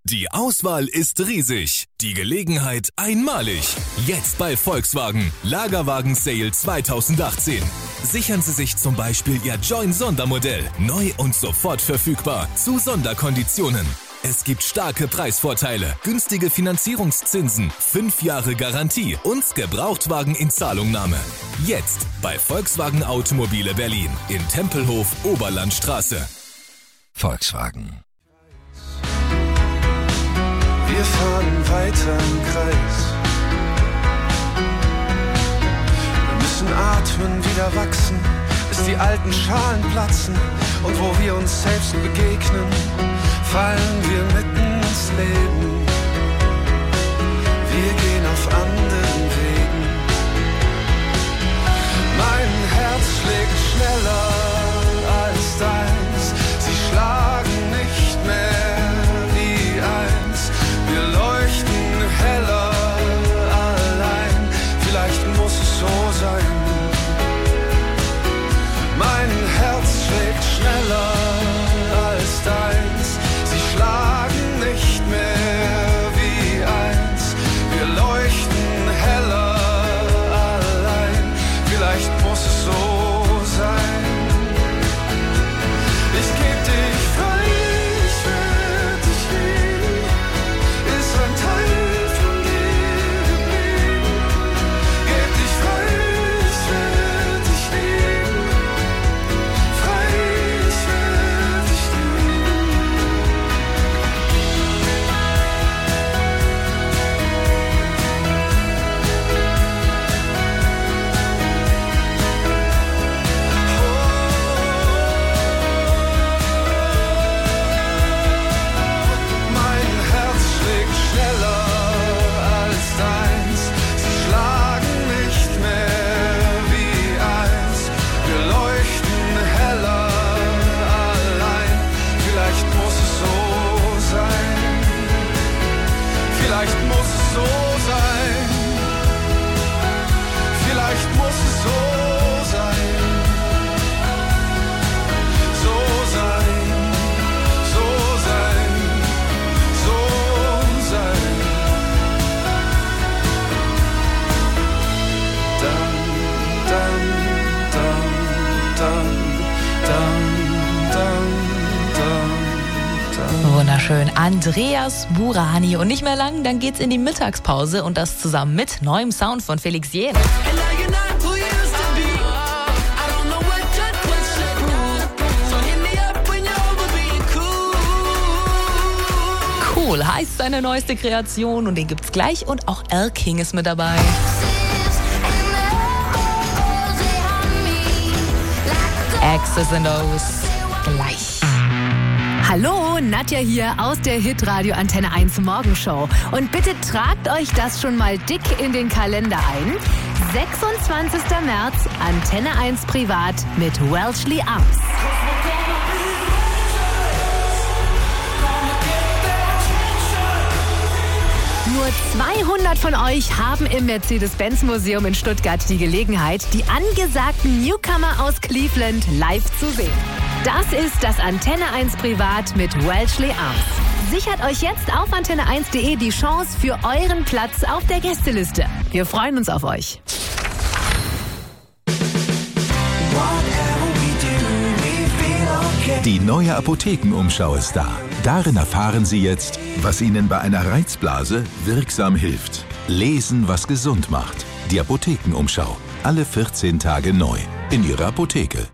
Die Auswahl ist riesig, die Gelegenheit einmalig. Jetzt bei Volkswagen, Lagerwagen Sale 2018. Sichern Sie sich zum Beispiel Ihr Join Sondermodell, neu und sofort verfügbar, zu Sonderkonditionen. Es gibt starke Preisvorteile, günstige Finanzierungszinsen, 5 Jahre Garantie und Gebrauchtwagen in Zahlungnahme. Jetzt bei Volkswagen Automobile Berlin in Tempelhof, Oberlandstraße. Volkswagen. Wir fahren weiter im Kreis. Wir müssen atmen, wieder wachsen, bis die alten Schalen platzen. Und wo wir uns selbst begegnen, fallen wir mitten ins Leben. Wir gehen auf anderen Wegen. Mein Herz schlägt schneller als deins. Sie schlagen nicht mehr wie eins. Wir leuchten heller allein. Vielleicht muss es so sein. Mein Herz schlägt schneller als deins. Sie schlagen nicht mehr wie eins. Wir leuchten heller allein. Vielleicht muss es so sein. Ich geb dich frei, ich werd dich lieben. Ist ein Teil von dir geblieben. Geb dich frei, ich werd dich lieben. Frei, ich werd dich lieben. Mein Herz schlägt schneller als deins. Sie schlagen nicht mehr wie eins. Wir leuchten heller allein. Vielleicht muss es so sein. Vielleicht muss es so sein. Vielleicht muss es so sein. So sein. So sein. So sein. Wunderschön. Andreas Burani. Und nicht mehr lang, dann geht's in die Mittagspause und das zusammen mit neuem Sound von Felix Jähn. Cool heißt seine neueste Kreation und den gibt's gleich und auch L. King ist mit dabei. X's and O's gleich. Hallo, Nadja hier aus der Hitradio Antenne 1 Morgenshow. Und bitte tragt euch das schon mal dick in den Kalender ein. 26. März, Antenne 1 Privat mit Welshly Arms. Nur 200 von euch haben im Mercedes-Benz-Museum in Stuttgart die Gelegenheit, die angesagten Newcomer aus Cleveland live zu sehen. Das ist das Antenne 1 Privat mit Welshly Arms. Sichert euch jetzt auf antenne1.de die Chance für euren Platz auf der Gästeliste. Wir freuen uns auf euch. Die neue Apothekenumschau ist da. Darin erfahren Sie jetzt, was Ihnen bei einer Reizblase wirksam hilft. Lesen, was gesund macht. Die Apothekenumschau. Alle 14 Tage neu. In Ihrer Apotheke.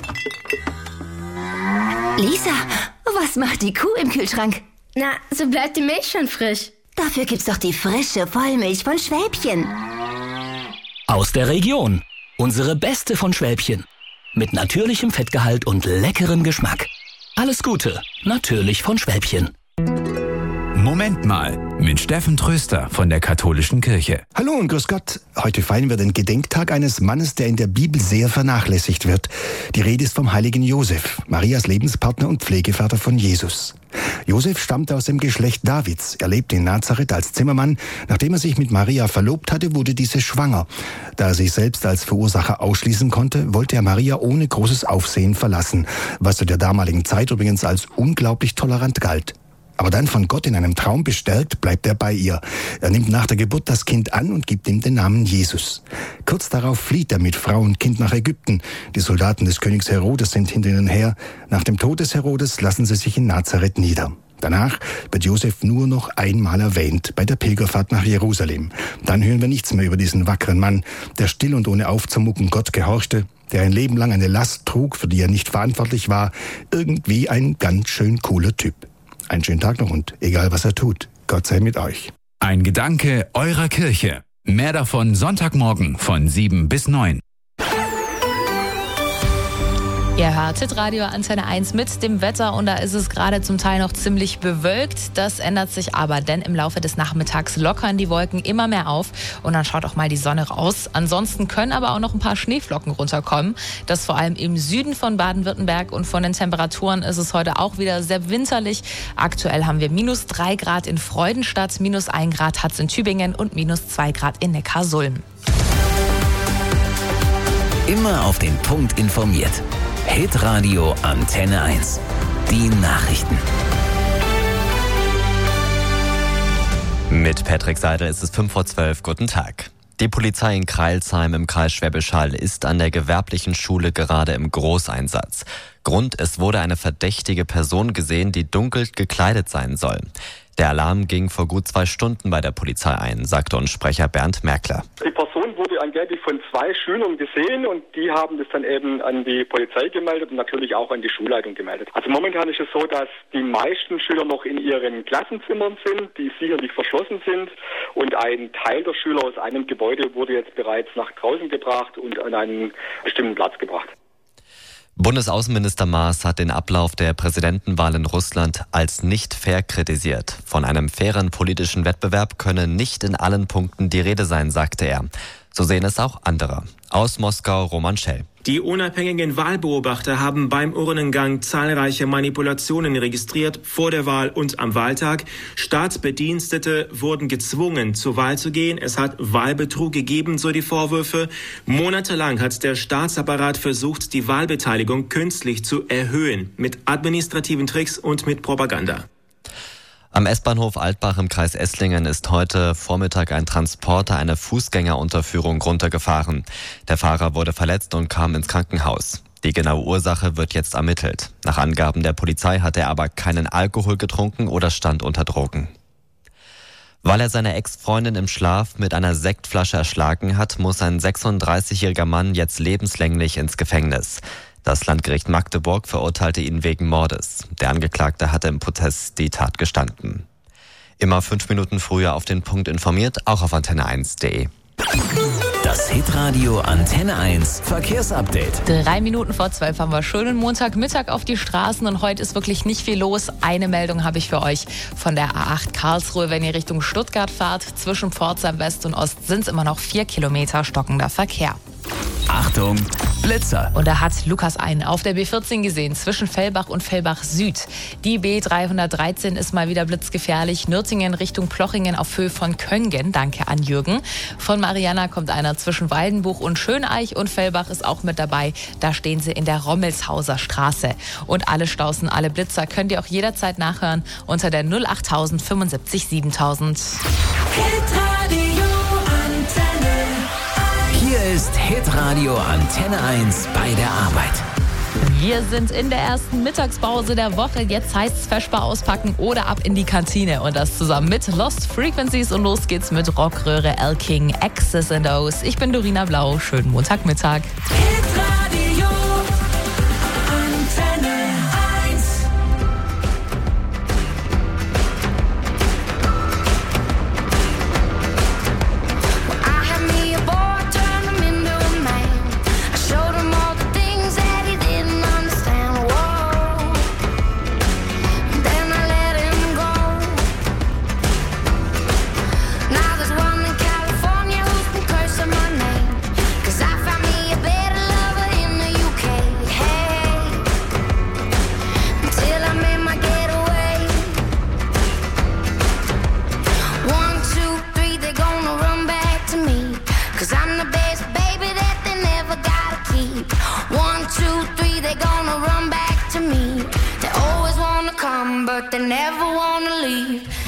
Lisa, was macht die Kuh im Kühlschrank? Na, so bleibt die Milch schon frisch. Dafür gibt's doch die frische Vollmilch von Schwäbchen. Aus der Region. Unsere beste von Schwäbchen. Mit natürlichem Fettgehalt und leckerem Geschmack. Alles Gute, natürlich von Schwäbchen. Moment mal, mit Steffen Tröster von der Katholischen Kirche. Hallo und grüß Gott. Heute feiern wir den Gedenktag eines Mannes, der in der Bibel sehr vernachlässigt wird. Die Rede ist vom heiligen Josef, Marias Lebenspartner und Pflegevater von Jesus. Josef stammte aus dem Geschlecht Davids. Er lebte in Nazareth als Zimmermann. Nachdem er sich mit Maria verlobt hatte, wurde diese schwanger. Da er sich selbst als Verursacher ausschließen konnte, wollte er Maria ohne großes Aufsehen verlassen, was zu der damaligen Zeit übrigens als unglaublich tolerant galt. Aber dann von Gott in einem Traum bestärkt, bleibt er bei ihr. Er nimmt nach der Geburt das Kind an und gibt ihm den Namen Jesus. Kurz darauf flieht er mit Frau und Kind nach Ägypten. Die Soldaten des Königs Herodes sind hinter ihnen her. Nach dem Tod des Herodes lassen sie sich in Nazareth nieder. Danach wird Josef nur noch einmal erwähnt, bei der Pilgerfahrt nach Jerusalem. Dann hören wir nichts mehr über diesen wackeren Mann, der still und ohne aufzumucken Gott gehorchte, der ein Leben lang eine Last trug, für die er nicht verantwortlich war. Irgendwie ein ganz schön cooler Typ. Einen schönen Tag noch und egal was er tut, Gott sei mit euch. Ein Gedanke eurer Kirche. Mehr davon Sonntagmorgen von 7 bis 9. Ihr hört Hitradio Antenne 1 mit dem Wetter und da ist es gerade zum Teil noch ziemlich bewölkt. Das ändert sich aber, denn im Laufe des Nachmittags lockern die Wolken immer mehr auf und dann schaut auch mal die Sonne raus. Ansonsten können aber auch noch ein paar Schneeflocken runterkommen. Das vor allem im Süden von Baden-Württemberg und von den Temperaturen ist es heute auch wieder sehr winterlich. Aktuell haben wir -3 Grad in Freudenstadt, -1 Grad hat es in Tübingen und -2 Grad in Neckarsulm. Immer auf den Punkt informiert. Hitradio Antenne 1. Die Nachrichten. Mit Patrick Seidel ist es 5:12 Guten Tag. Die Polizei in Crailsheim im Kreis Schwäbisch Hall ist an der gewerblichen Schule gerade im Großeinsatz. Grund: es wurde eine verdächtige Person gesehen, die dunkel gekleidet sein soll. Der Alarm ging vor gut 2 Stunden bei der Polizei ein, sagte uns Sprecher Bernd Merkler. Die Person wurde angeblich von 2 Schülern gesehen und die haben das dann eben an die Polizei gemeldet und natürlich auch an die Schulleitung gemeldet. Also momentan ist es so, dass die meisten Schüler noch in ihren Klassenzimmern sind, die sicherlich verschlossen sind und ein Teil der Schüler aus einem Gebäude wurde jetzt bereits nach draußen gebracht und an einen bestimmten Platz gebracht. Bundesaußenminister Maas hat den Ablauf der Präsidentenwahl in Russland als nicht fair kritisiert. Von einem fairen politischen Wettbewerb könne nicht in allen Punkten die Rede sein, sagte er. So sehen es auch andere. Aus Moskau Roman Schell. Die unabhängigen Wahlbeobachter haben beim Urnengang zahlreiche Manipulationen registriert vor der Wahl und am Wahltag. Staatsbedienstete wurden gezwungen, zur Wahl zu gehen. Es hat Wahlbetrug gegeben, so die Vorwürfe. Monatelang hat der Staatsapparat versucht, die Wahlbeteiligung künstlich zu erhöhen. Mit administrativen Tricks und mit Propaganda. Am S-Bahnhof Altbach im Kreis Esslingen ist heute Vormittag ein Transporter eine Fußgängerunterführung runtergefahren. Der Fahrer wurde verletzt und kam ins Krankenhaus. Die genaue Ursache wird jetzt ermittelt. Nach Angaben der Polizei hat er aber keinen Alkohol getrunken oder stand unter Drogen. Weil er seine Ex-Freundin im Schlaf mit einer Sektflasche erschlagen hat, muss ein 36-jähriger Mann jetzt lebenslänglich ins Gefängnis. Das Landgericht Magdeburg verurteilte ihn wegen Mordes. Der Angeklagte hatte im Prozess die Tat gestanden. Immer 5 Minuten früher auf den Punkt informiert, auch auf antenne1.de. Das Hitradio Antenne 1 Verkehrsupdate. 3 Minuten vor 12 haben wir schönen Montagmittag auf die Straßen und heute ist wirklich nicht viel los. Eine Meldung habe ich für euch von der A8 Karlsruhe. Wenn ihr Richtung Stuttgart fahrt, zwischen Pforzheim West und Ost sind es immer noch 4 Kilometer stockender Verkehr. Achtung, Blitzer. Und da hat Lukas einen auf der B14 gesehen, zwischen Fellbach und Fellbach Süd. Die B313 ist mal wieder blitzgefährlich. Nürtingen Richtung Plochingen auf Höhe von Köngen. Danke an Jürgen. Von Mariana kommt einer zwischen Waldenbuch und Schöneich und Fellbach ist auch mit dabei. Da stehen sie in der Rommelshauser Straße. Und alle Stausen, alle Blitzer könnt ihr auch jederzeit nachhören unter der 08000 75 7000. Hier ist Hitradio Antenne 1 bei der Arbeit. Wir sind in der ersten Mittagspause der Woche. Jetzt heißt es Feschbar auspacken oder ab in die Kantine. Und das zusammen mit Lost Frequencies. Und los geht's mit Rockröhre, L. King, X's and O's. Ich bin Dorina Blau. Schönen Montagmittag. Hitradio Antenne 1. Now there's one in California who's been cursing my name, 'cause I found me a better love. they never wanna leave.